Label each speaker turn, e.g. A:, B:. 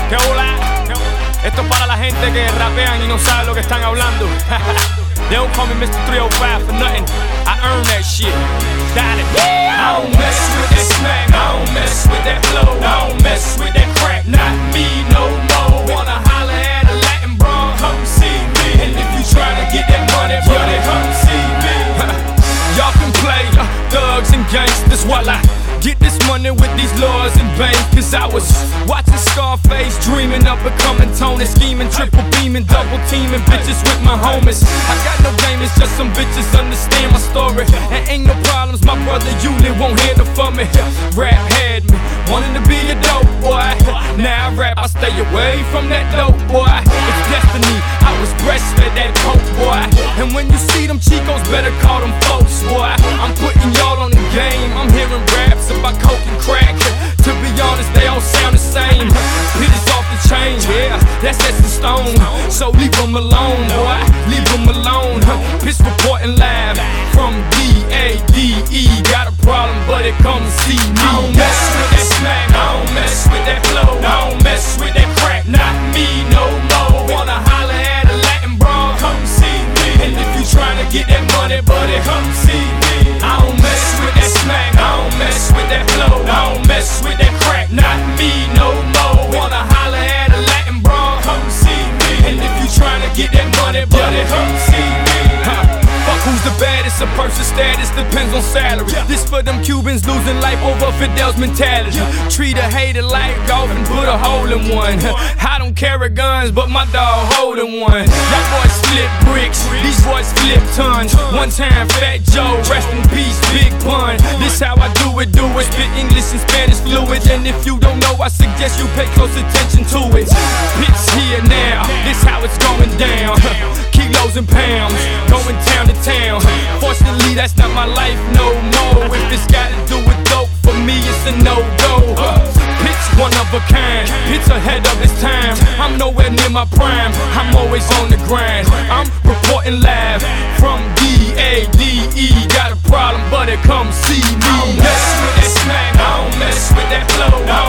A: ¿Qué hola? Esto es para la gente que rapean y no sabe lo que están hablando. They don't call me Mr. 305 for nothing. I earn that shit. Got it. I don't mess with that smack. I don't mess with that flow. I don't mess with that crack. Not me no more. Wanna holler at a Latin bro? Come see me. And if you tryna get that money, brother, come see me. Y'all can play thugs and gangsters while I get this money with these laws and banks. Cause I was watching Scarface, dreaming of becoming Tony, scheming, triple beaming, double teaming bitches with my homies. I got no game, it's just some bitches understand my story. And ain't no problems, my brother Yuli won't handle for me. Rap had me, wanting to be a dope boy. Now I rap, I stay away from that dope boy. It's destiny, I was breastfed that coke boy. And when you see them Chicos, better call them folks boy. I'm putting y'all on the game, I'm hearing raps about coke and crack. To be honest, they all sound the same. Hit is off the chain, yeah, that's set in stone. So leave them alone, boy, leave them alone. Piss reporting live from D-A-D-E. Got a problem, but it come to see me. I don't mess with that smack, I don't mess with that flow, I don't mess with that crack. Not me no more. Wanna holler at a Latin bro? Come see me. And if you tryna get that money, buddy, come see me. I don't mess with that smack, I don't mess with that flow, I don't mess with that crack. Not me no more. Wanna holler at a Latin bro? Come see me. And if you tryna get that money, buddy, come see me. Fuck who's the baddest, a person's status depends on salary. This for them Cubans losing life over Fidel's mentality. Treat a hater like golf and put a hole in one. I don't carry guns, but my dog holding one. Y'all boys flip bricks, these boys flip tons. One time Fat Joe, rest in peace, Big Pun. This how I do it, spit English and Spanish fluid. And if you don't know, I suggest you pay close attention to it. Pitch here now, this how it's going down. Kilos and pounds, going town to town. Fortunately, that's not my life no more. If it's gotta do with dope, for me it's a no-go. Pitch one of a kind, pitch ahead of its time. I'm nowhere near my prime, I'm always on the grind. I'm reporting live from D-A-D-E. Got a problem, but it come see me. I don't mess with that smack, I don't mess with that flow, I